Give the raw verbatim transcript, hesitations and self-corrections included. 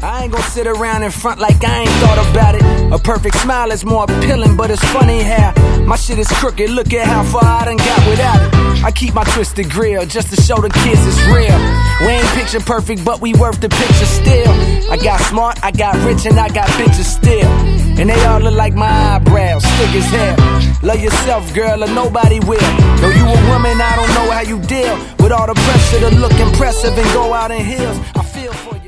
I ain't gon' sit around in front like I ain't thought about it. A perfect smile is more appealing, but it's funny how my shit is crooked. Look at how far I done got without it. I keep my twisted grill just to show the kids it's real. We ain't picture perfect, but we worth the picture still. I got smart, I got rich, and I got bitches still. And they all look like my eyebrows, thick as hell. Love yourself, girl, or nobody will. Though you a woman, I don't know how you deal with all the pressure to look impressive and go out in heels. I feel for you.